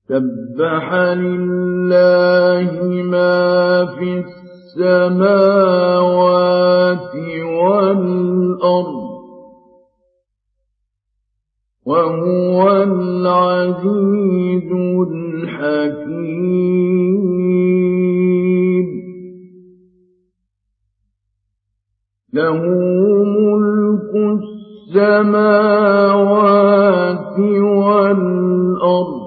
سبح لله ما في السماوات والأرض وهو العزيز الحكيم. له ملك السماوات والأرض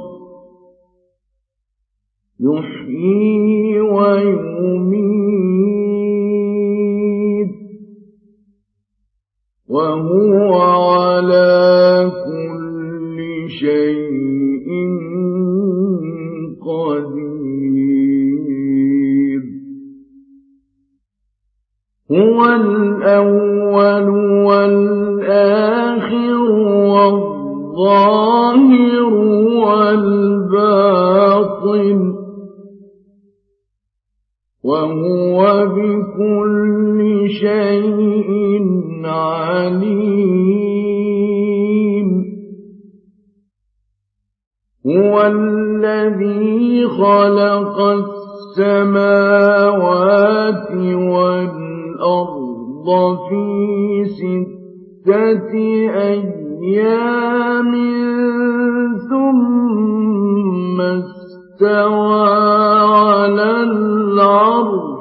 يحيي ويميت وهو على كل شيء قدير. هو الأول والآخر والظاهر والباطن وهو بكل شيء عليم. هو الذي خلق السماوات والأرض في 6 أيام ثم استوى على العرش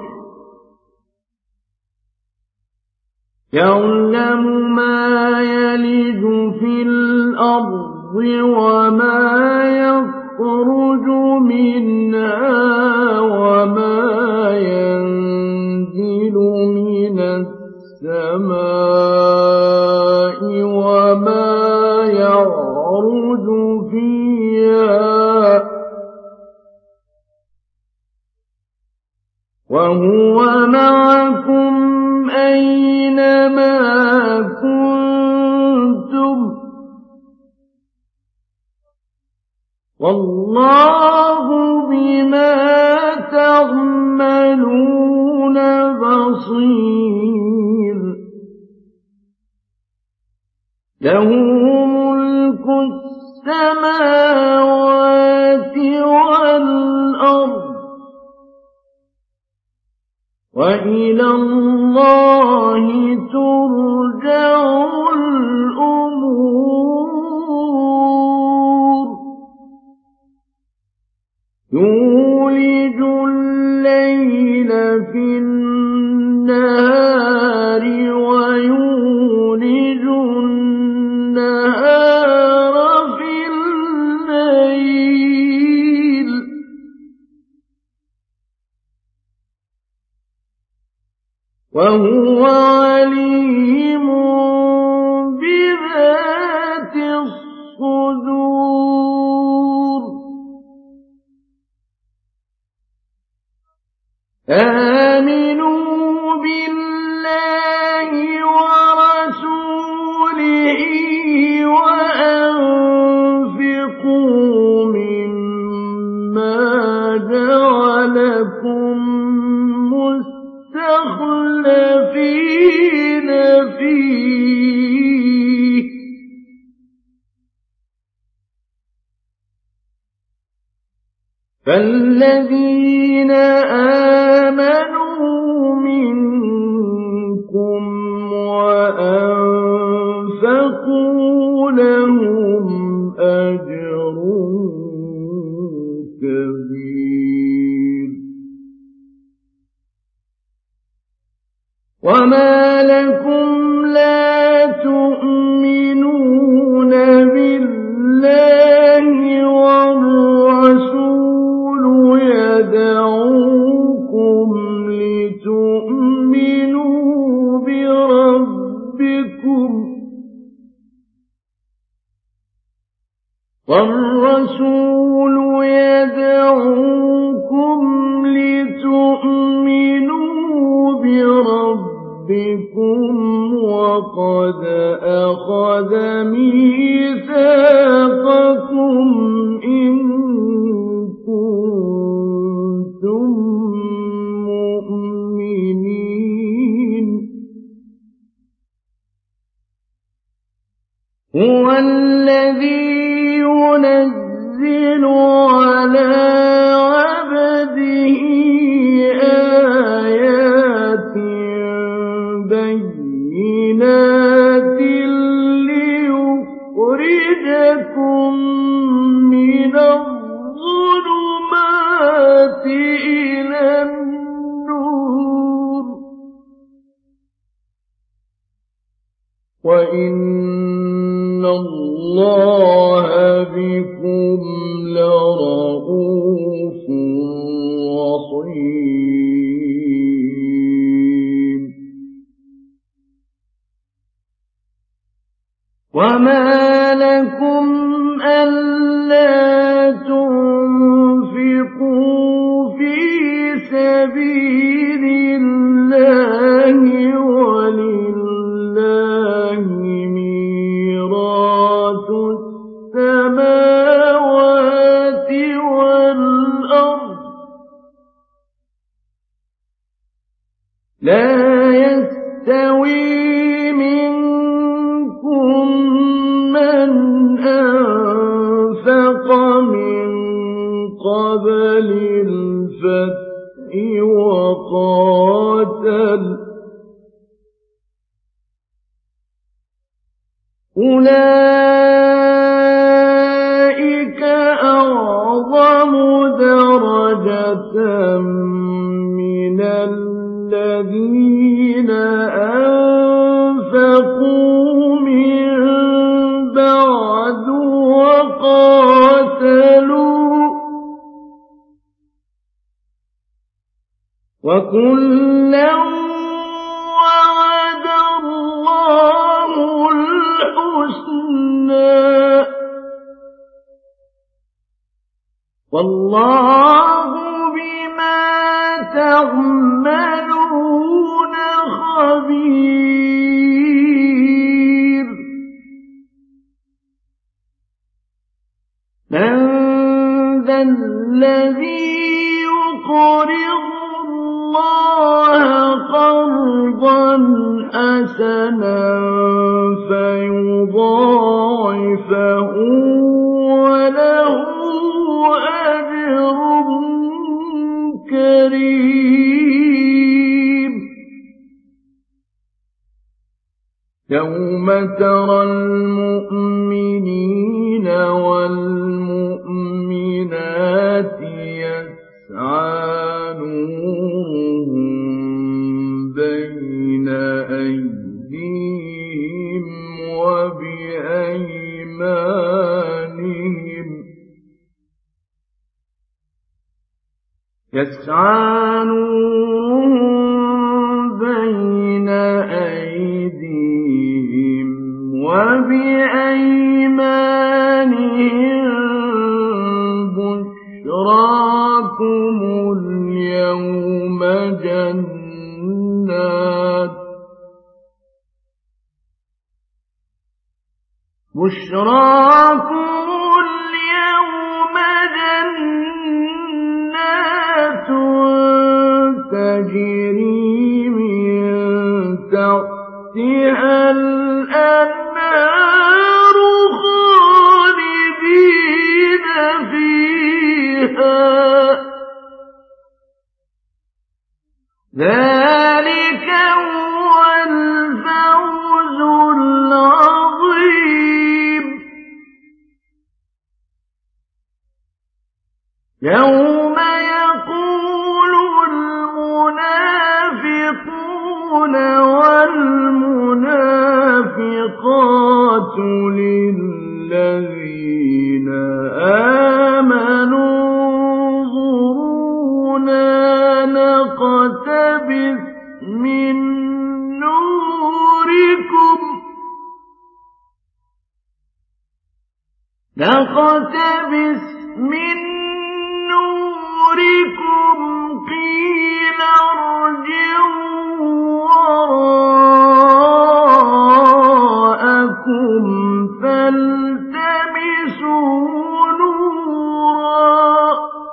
يعلم ما يلج في الأرض وما يخرج منها وما ينزل من السماء وما يعرج فيها وهو معكم أينما كنتم والله بما تعملون بصير. له ملك السماوات والأرض وإلى الله ترجع الأمور. يولج الليل في النهار ويولج النهار في الليل وهو عليم بذات الصدور. آمنوا بالله ورسوله وأنفقوا مما جعلكم مستخلفين فيه فالذين آمنوا منكم وأنفقوا لهم أجر كبير. وما لكم لا تؤمنون بالله والرسول يدعوكم لتؤمنوا بربكم والرسول يدعوكم لتؤمنوا بربكم وقد أخذ ميثاقكم إن كنتم مؤمنين. هو الذي ينزل على عبده آيات بينات ليخرجكم من الظلمات إلى النور وإن الله بكم لرءوف رحيم وما لكم ألا تنفقوا في سبيل الله ولله ميراث السماوات والأرض لا يستوي منكم من أنفق من قبل الفتح وقاتل أولئك أعظم درجة من الذين أنفقوا من بعد وقاتلوا وكلا وعد الله الحسنى والله بما تعملون خبير من ذا الذي يقرض الله قرضا حسنا فيضاعفه وله أجر كريم يوم ترى المؤمنين والمؤمنات يسعى نورهم بين أيديهم وبأيمانهم يسعى نورهم بين أيديهم وبأيمانهم بشراكم اليوم جنات تجري من تحتها الأنهار خالدين فيها ذلك هو الفوز العظيم يوم يقول المنافقون والمنافقات للذين آمنوا انظرونا نقتبس من نوركم قيل ارجعوا وراءكم فالتمسوا نورا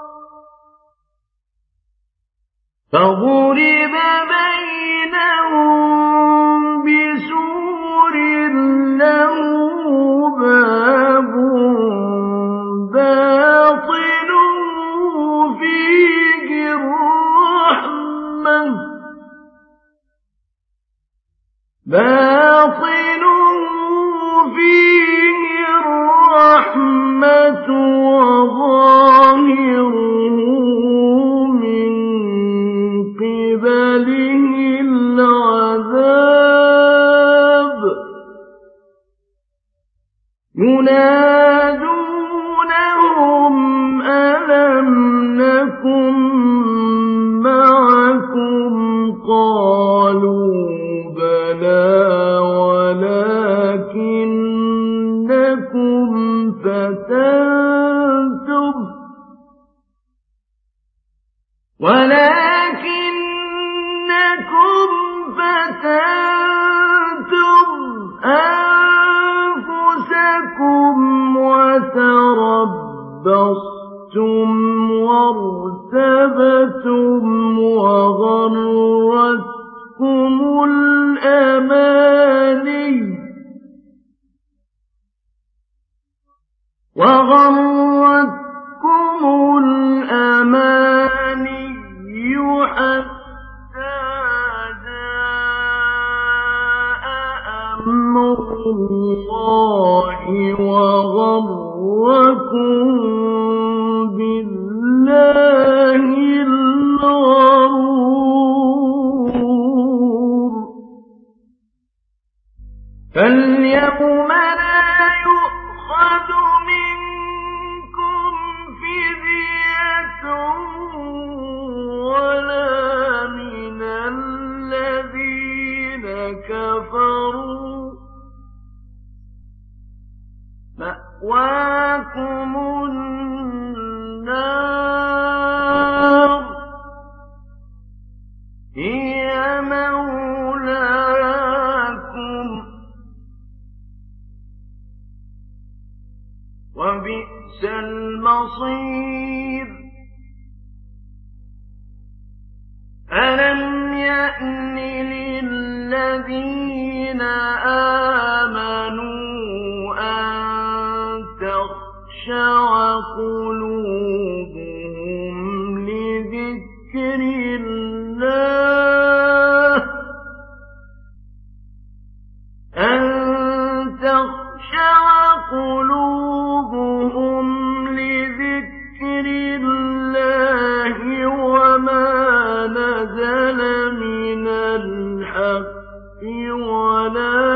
فضرب بينهم بسور له باب باطنه باطنه فيه الرحمة وظاهره من قبله العذاب ينادونهم ألم نكن معكم قالوا بلى ولكنكم فتنتم أنفسكم وتربصتم وارتبتم وغرتكم الأماني حتى جاء أمر الله وغركم بالله الغرور فاليوم لا يؤخذ منكم فدية ولا من الذين كفروا مأواكم النار هي مولاكم وبئس المصير ألم يأن للذين آمنوا أن تخشع قلوبهم لذكر الله أن تخشع قلوبهم لذكر الله وما نزل من الحق ولا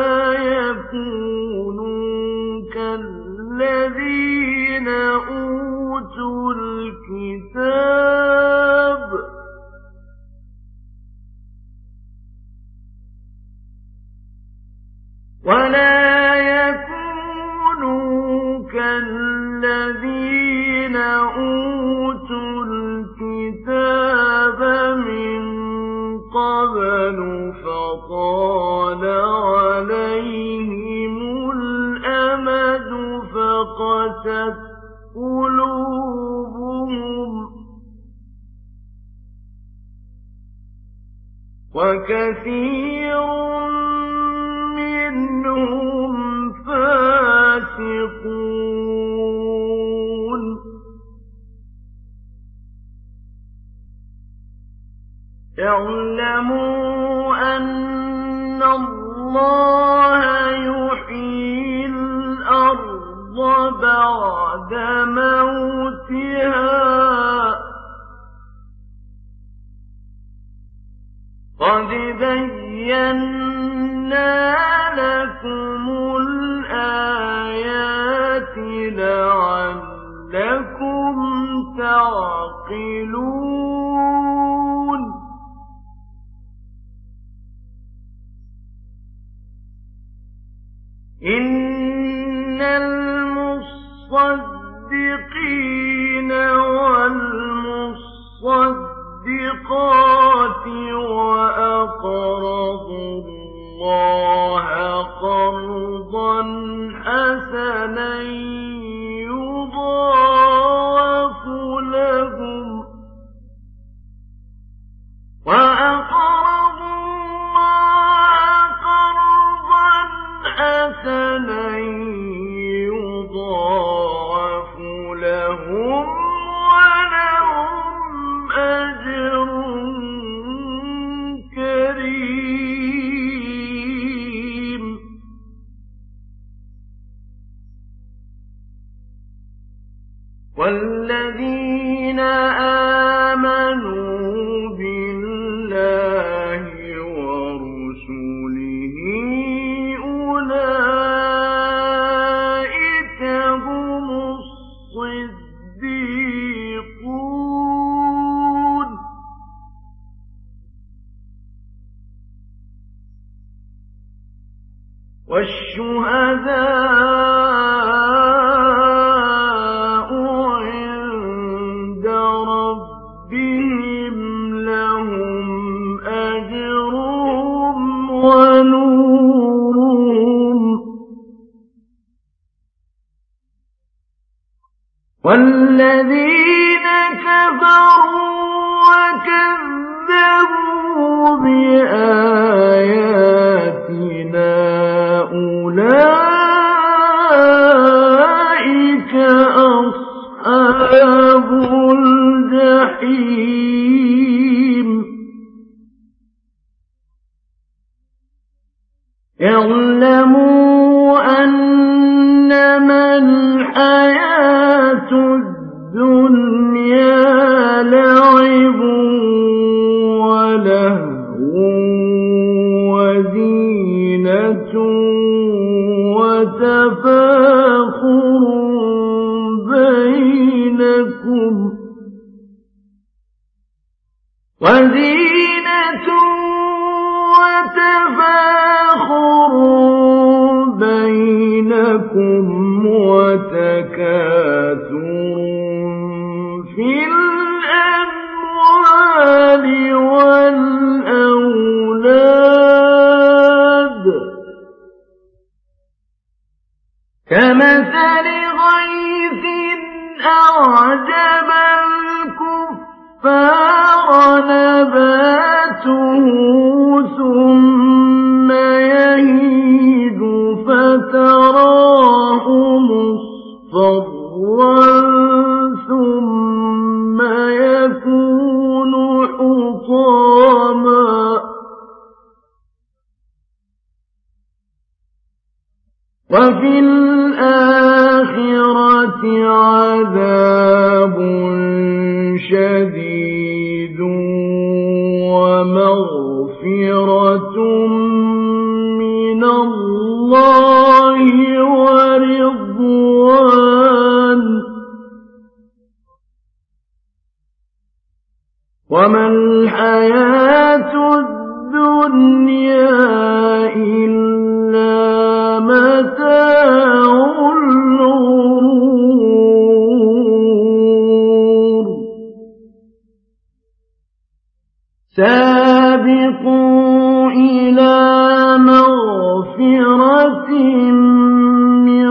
يكونوا كالذين أوتوا الكتاب كالذين أوتوا الكتاب من قبل فطال عليهم الأمد فقست قلوبهم وكثير منهم فاسقون اعلموا أن الله يحيي الأرض بعد موتها قد بينا لكم الآيات لعلكم تعقلون إن المصدقين والمصدقات وأقرضوا الله قرضا حسنا يضاعف لهم حسنا يضاعف لهم ولهم أجر والذين آمنوا بالله ورسله أولئك هم الصديقون والشهداء عند ربهم لهم أجرهم ونورهم والذين كفروا وكذبوا بآياتنا أولئك أصحاب الجحيم اعلموا أنما الحياة الدنيا لعب ولهو وزينة وتفاخر بينكم وتكاثر في الأموال والأولاد كمثل غيث أعجب الكفار نباته ثم يهيج فتراه مصفرا ثم يكون حطاما وفي الآخرة عذاب شديد ومغفرة من الله ورضوان وما الحياة الدنيا إلا متاع الغرور سابقوا إلى مغفرة من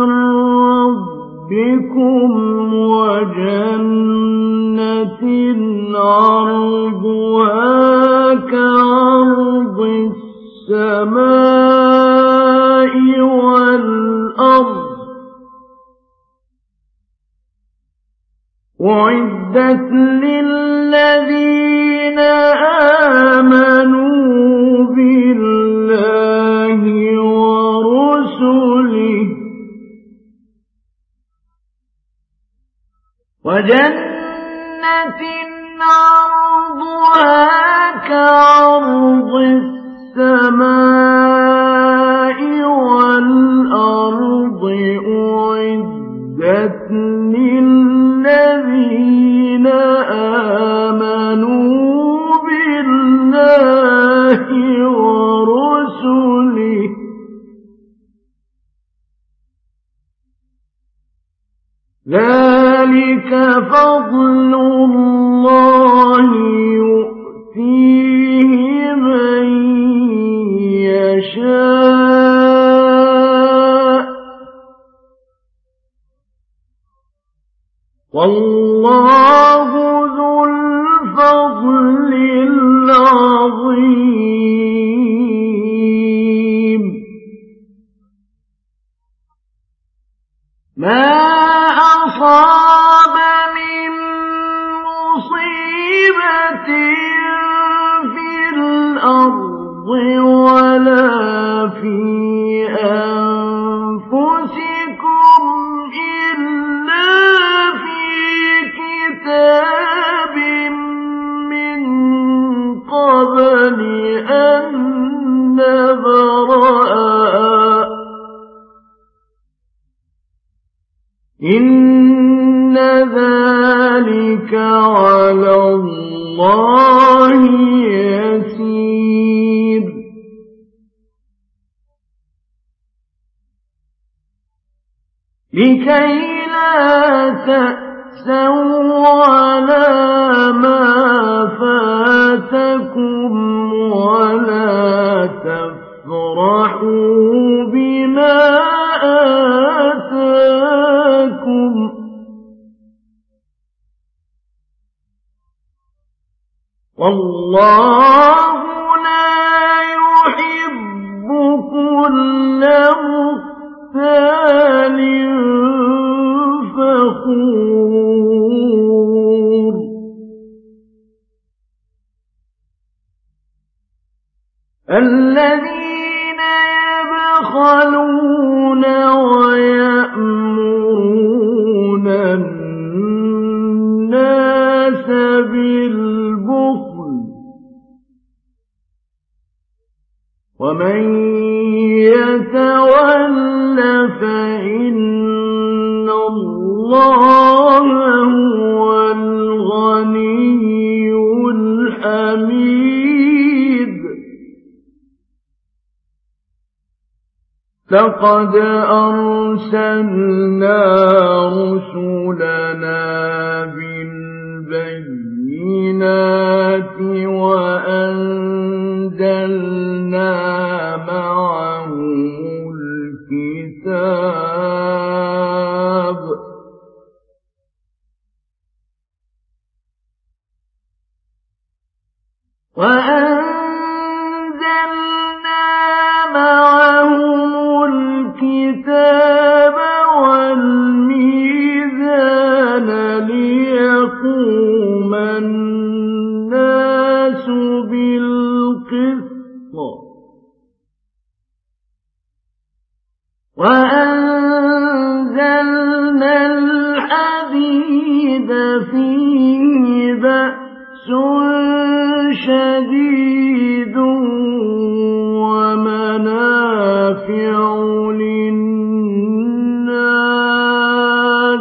ربكم وجنة عرضها كعرض السماء والأرض أعدت للذين آمنوا بالله ورسله وجنة عرضها كعرض السماء والأرض أعدت للذين آمنوا بالله ورسله ذلك فضل الله يؤتيه من يشاء والله ذو الفضل العظيم ما أصاب من مصيبة في الأرض ولا في أنفسكم إلا في ذلك على الله يسير لكي لا تأسوا على ما فاتكم ولا تفرحوا بما آتاكم والله لا يحب كل مختال فخور الذين يبخلون ويأمرون الناس بالبخل ومن يتول فإن الله هو الغني الحميد لقد أرسلنا رسلنا بالبينات وأنزلنا معهم الكتاب والميزان ليقوم الناس بالقسط وأنزلنا الحديد فيه بأس شديد ومنافع للناس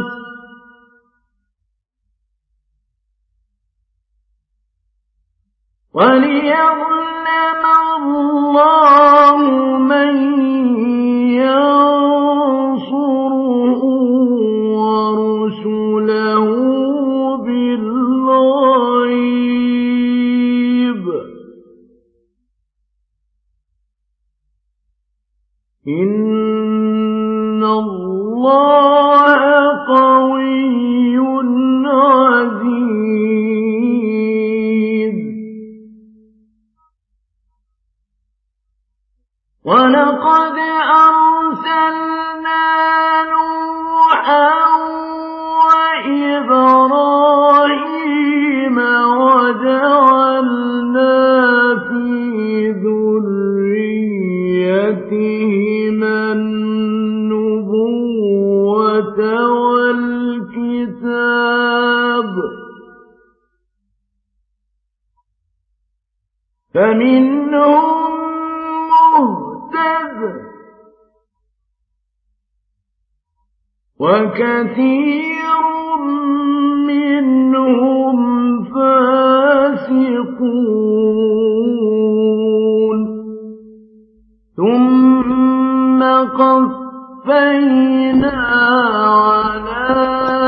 وليعلم الله من ينصره ورسله بالغيب إن الله قوي عزيز ولقد أرسلنا نوحا وإبراهيم وجعلنا في ذريتهما النبوة والكتاب فمنهم مهتد وكثير منهم فاسقون ثم قفينا على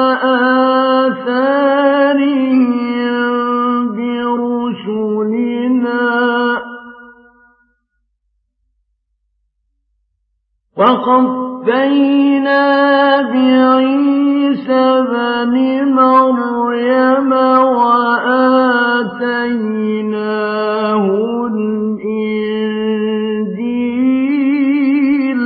آثارهم برسلنا وقفينا بعيسى ابن مريم وآتيناه الإنجيل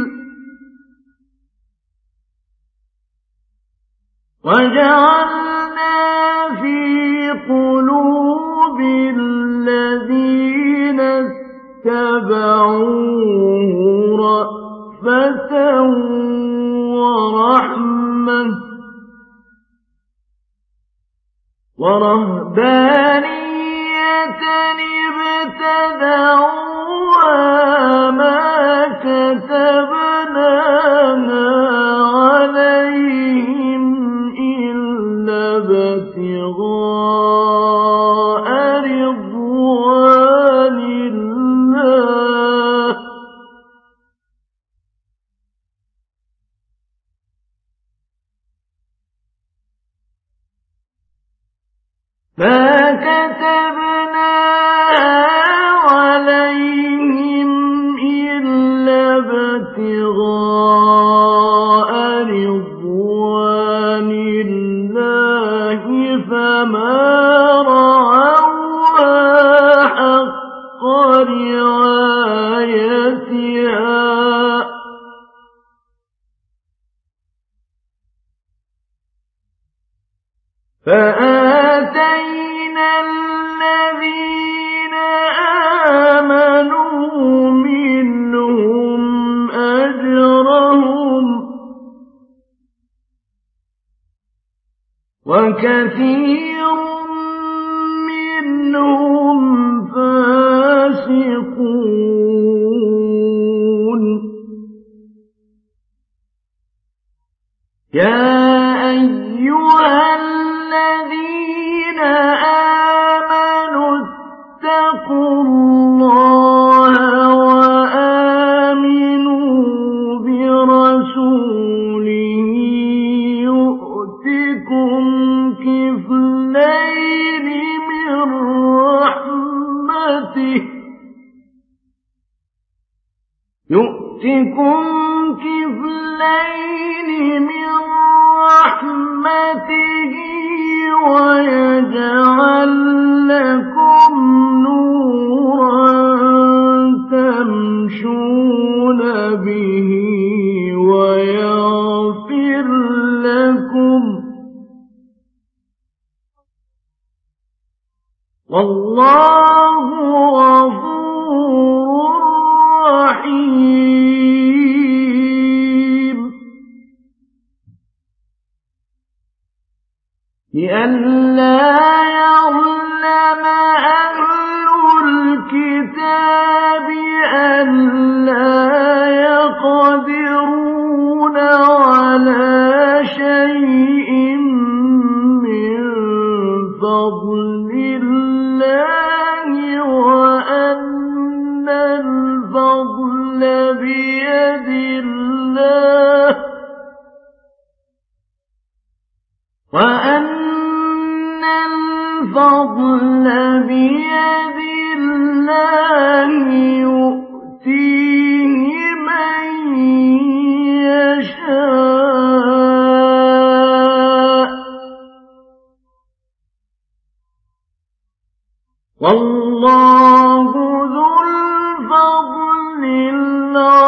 وجعلنا في قلوب الذين اتبعوه رأفة ورحمة ورهبانية ابتدعوها ما كتبناها عليهم إلا ابتغاء رضوان الله فكتبنا عليهم إلا ابتغاء رضوان الله فما رعوها حق رعايتها فآتينا الذين آمنوا منهم أجرهم وكثير منهم فاسقون يا أيها الذين آمنوا اتقوا الله وآمنوا برسوله يؤتكم كفلين من رحمته ويجعل لكم نورا تمشون به ويغفر لكم والله غفور رحيم لئلا يظلم أهل الكتاب ألا يقدرون على شيء من فضل الله وأن الفضل بيد الله يؤتيه من يشاء والله ذو الفضل العظيم